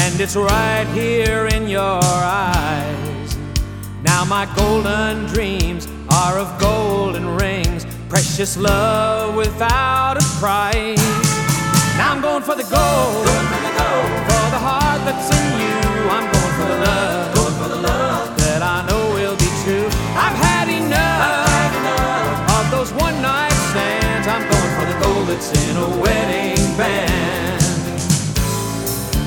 and it's right here in your eyes. Now my golden dreams are of golden rings, precious love without a price. Now I'm going for the gold, for the heart that's in you. I'm going for the love that I know will be true. I've had enough of those one-night stands. I'm going for the gold that's in a well.